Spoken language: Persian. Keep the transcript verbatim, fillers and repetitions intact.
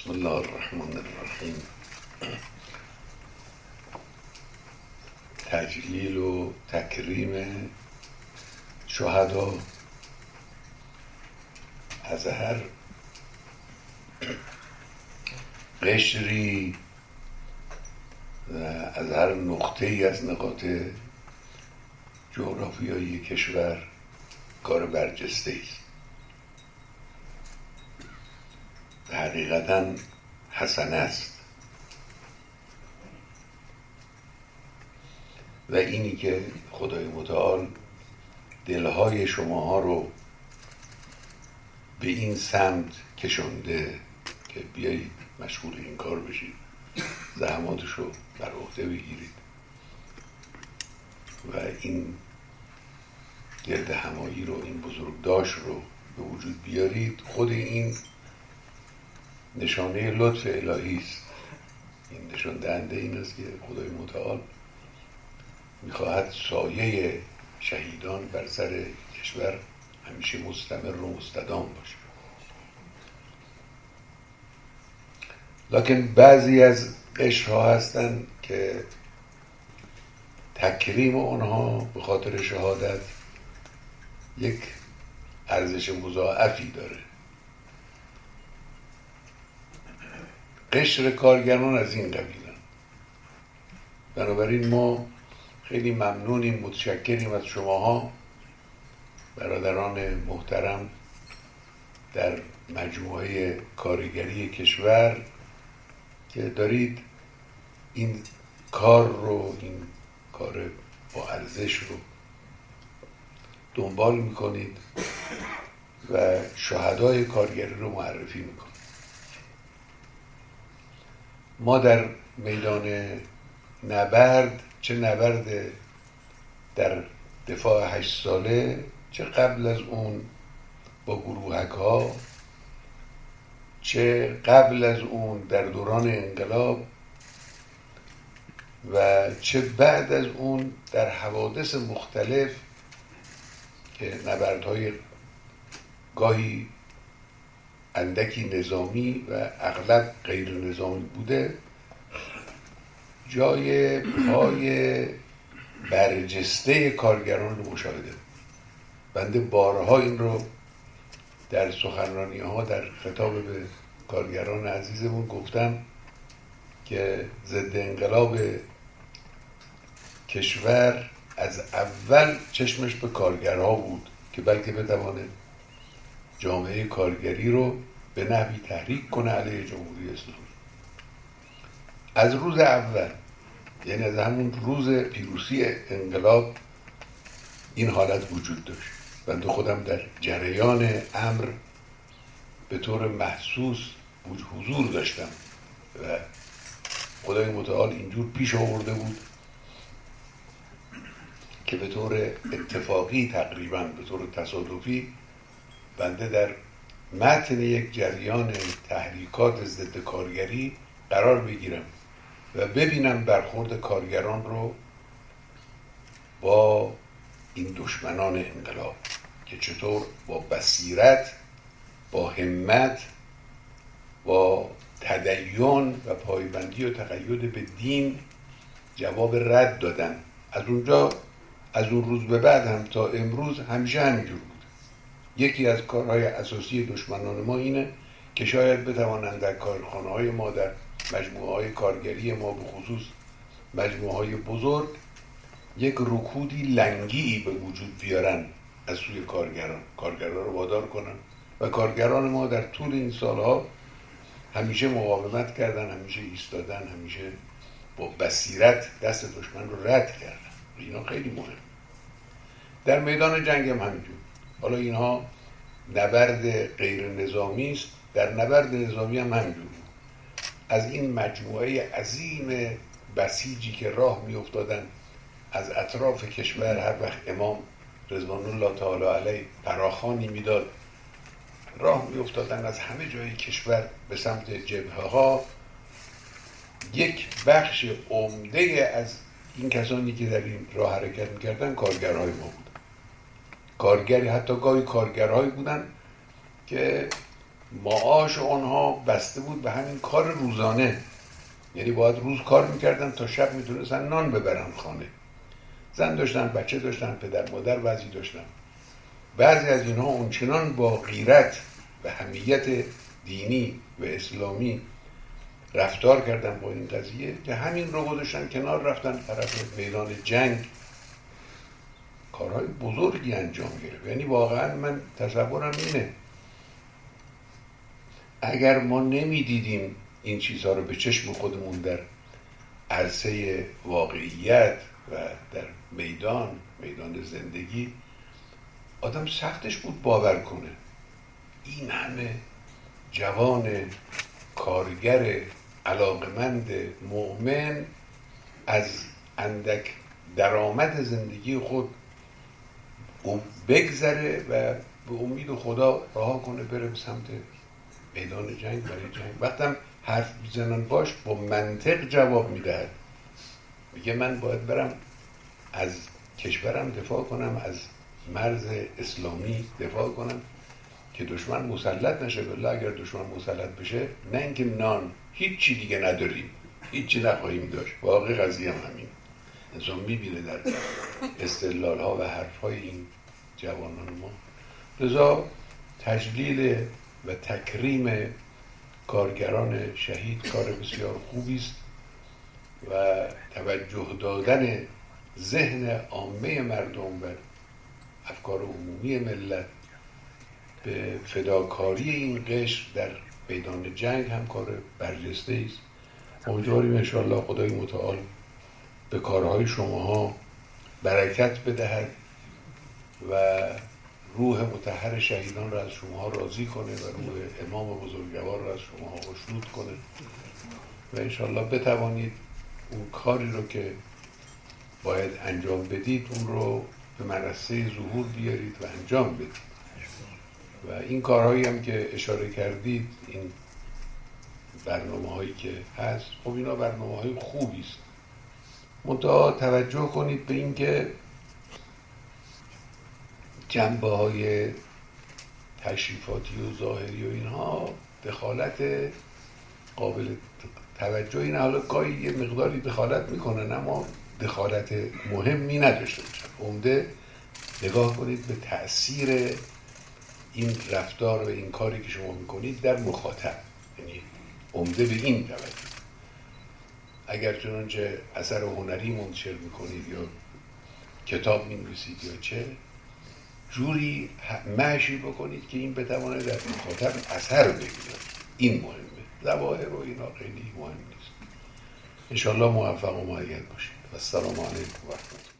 بسم الله الرحمن الرحیم. تجلیل و تکریم شهدا از هر قشری و از هر نقطه ای از نقاط جغرافیایی کشور کار برجسته است. حقیقتا حسن است و اینی که خدای متعال دلهای شماها رو به این سمت کشانده که بیایید مشغول این کار بشید، زحماتش رو بر عهده بگیرید و این گرد همایی رو، این بزرگداشت رو به وجود بیارید. خود این نشانه لطف الهی است. این نشان دهنده این است که خدای متعال میخواهد سایه شهیدان بر سر کشور همیشه مستمر و مستدام باشه. لکن بعضی از قشرها هستن که تکریم اونها به خاطر شهادت یک ارزش مضاعفی داره. قشر کارگران از این قبیلن. بنابراین ما خیلی ممنونیم، متشکریم از شماها برادران محترم در مجموعه کارگری کشور که دارید این کار رو، این کار با ارزش رو دنبال میکنید و شهدای کارگری رو معرفی میکنید. ما در میدان نبرد، چه نبرد در دفاع هشت ساله، چه قبل از اون با گروهک ها، چه قبل از اون در دوران انقلاب و چه بعد از اون در حوادث مختلف که نبردهای گاهی اندکی نظامی و اغلب غیر نظامی بوده، جای پای برجسته کارگران رو مشاهده. بنده بارها این رو در سخنرانی ها در خطاب به کارگران عزیزمون گفتم که ضد انقلاب کشور از اول چشمش به کارگرها بود که بلکه بتوانه جامعه کارگری رو به نحوی تحریک کنه علیه جمهوری اسلامی. از روز اول، یعنی از همون روز پیروزی انقلاب، این حالت وجود داشت. بنده خودم در جریان امر به طور محسوس حضور داشتم و خدای متعال اینجور پیش آورده بود که به طور اتفاقی، تقریبا به طور تصادفی، بنده در متن یک جریان تحریکات ضد کارگری قرار بگیرم و ببینم برخورد کارگران رو با این دشمنان انقلاب که چطور با بصیرت، با همت، با تدین و پایبندی و تقید به دین جواب رد دادن. از اونجا، از اون روز به بعد هم تا امروز همیشه همینجور بود. یکی از کارهای اساسی دشمنان ما اینه که شاید بتوانند در کارخانه های ما، در مجموعه های کارگری ما، به خصوص مجموعه های بزرگ، یک رکودی لنگی به وجود بیارن از سوی کارگران، کارگران رو وادار کنن. و کارگران ما در طول این سالها همیشه مقاومت کردن، همیشه ایستادن، همیشه با بصیرت دست دشمن رو رد کردن. اینا خیلی مهم. در میدان جنگ هم همینجور. حالا اینها نبرد غیر نظامی است، در نبرد نظامی هم همینجور. از این مجموعه عظیم بسیجی که راه می افتادن از اطراف کشور، هر وقت امام رضوان الله تعالی علیه فراخوانی میداد، راه می افتادن از همه جای کشور به سمت جبهه ها. یک بخش عمده از این کسانی که در این راه حرکت میکردن کارگرهای ما بودن. کارگری، حتی گاهی کارگرهایی بودن که معاش آنها بسته بود به همین کار روزانه، یعنی باید روز کار میکردن تا شب میتونستن نان ببرن خانه. زن داشتن، بچه داشتن، پدر مادر بعضی داشتن. بعضی از اینها اونچنان با غیرت و حمیت دینی و اسلامی رفتار کردن با این قضیه که همین رو گذاشتن کنار، رفتن طرف میدان جنگ، کارهای بزرگی انجام گرفت. یعنی واقعا من تصورم اینه اگر ما نمیدیدیم این چیزها رو به چشم خودمون در عرصه واقعیت و در میدان میدان زندگی، آدم سختش بود باور کنه این همه جوان کارگر علاقمند مؤمن از اندک درآمد زندگی خود بگذره و به امید خدا رها کنه بره به سمت میدان جنگ برای جنگ. وقتم حرف میزنن باش با منطق جواب میدهد، میگه من باید برم از کشورم دفاع کنم، از مرز اسلامی دفاع کنم که دشمن مسلط نشه. بالله اگر دشمن مسلط بشه نه اینکه نان، هیچ چی دیگه نداریم، هیچی نخواهیم داشت. واقعی قضیه هم همین. انسان میبینه در استدلال ها و حرف های این جوانان ما. لذا تجلیل و تکریم کارگران شهید کار بسیار خوبی است و توجه دادن ذهن عامه مردم و افکار عمومی ملت به فداکاری این قشر در میدان جنگ هم کار برجسته است. امیدواریم انشاءالله خدای متعال به کارهای شماها برکت بدهد و روح مطهر شهیدان را از شماها راضی کنه و روح امام بزرگوار را از شماها خشنود کنه و انشاءالله بتوانید اون کاری رو که باید انجام بدید اون رو به منصه ظهور بیارید و انجام بدید. و این کارهایی هم که اشاره کردید، این برنامه هایی که هست، خب اینا برنامه های خوبی است. منتها توجه کنید به این که جنبه های تشریفاتی و ظاهری و اینها دخالت قابل توجه این حالا گاهی یه مقداری دخالت میکنن اما دخالت مهمی نداشته باشن. عمده نگاه کنید به تأثیر این رفتار و این کاری که شما میکنید در مخاطب، یعنی عمده به این توجه. اگر چنانچه اثر هنری منتشر میکنید یا کتاب مینویسید یا چه، جوری معشی بکنید که این بتواند در مخاطب اثر بگیرد. این مهمه. ظواهر و اینا خیلی مهم نیست. انشاءالله موفق و مؤید باشید. السلام علیکم و رحمت الله.